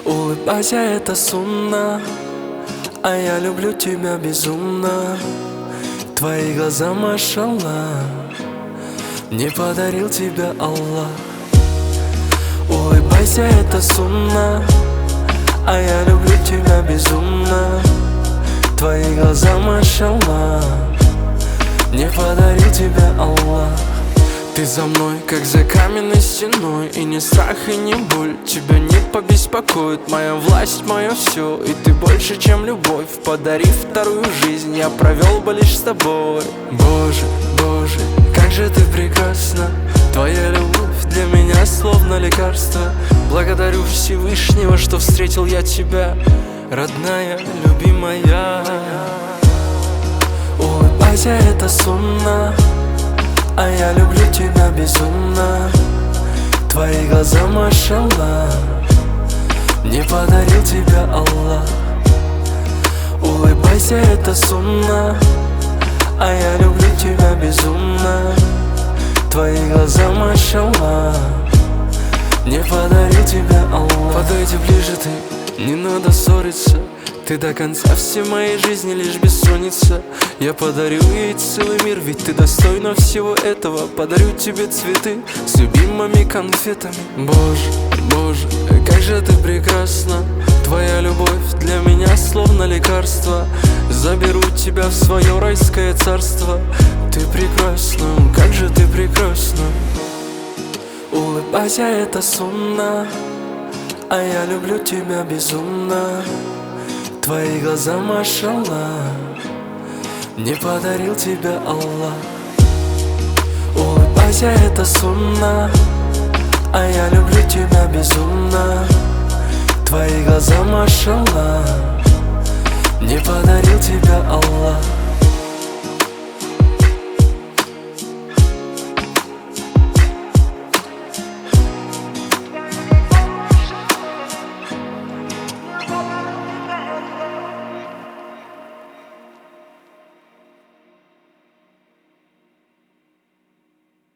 Улыбайся, это сунна, а я люблю тебя безумно. Твои глаза, машаллах, мне подарил тебя Аллах. Улыбайся, это сунна, а я люблю тебя безумно. Твои глаза, машаллах, мне подарил тебя Аллах. Ты за мной, как за каменной стеной, и ни страх, и ни боль тебя не побеспокоит. Моя власть, мое все, и ты больше, чем любовь. Подарив вторую жизнь, я провел бы лишь с тобой. Боже, Боже, как же ты прекрасна. Твоя любовь для меня словно лекарство. Благодарю Всевышнего, что встретил я тебя, родная, любимая. Улыбайся, это сунна, а я люблю тебя безумно. Твои глаза, машаллах, мне подарил тебя Аллах. Улыбайся, это сунна, а я люблю тебя безумно. Твои глаза, машаллах, мне подарил тебя Аллах. Подойди ближе ты, не надо ссориться. Ты до конца всей моей жизни лишь бессонница. Я подарю ей целый мир, ведь ты достойна всего этого. Подарю тебе цветы с любимыми конфетами. Боже, Боже, как же ты прекрасна. Твоя любовь для меня словно лекарство. Заберу тебя в свое райское царство. Ты прекрасна, как же ты прекрасна. Улыбайся, это сунна, а я люблю тебя безумно. Твои глаза, машаллах, мне подарил тебя Аллах. Улыбайся, это сунна, а я люблю тебя безумно. Твои глаза, машаллах, мне подарил тебя Аллах.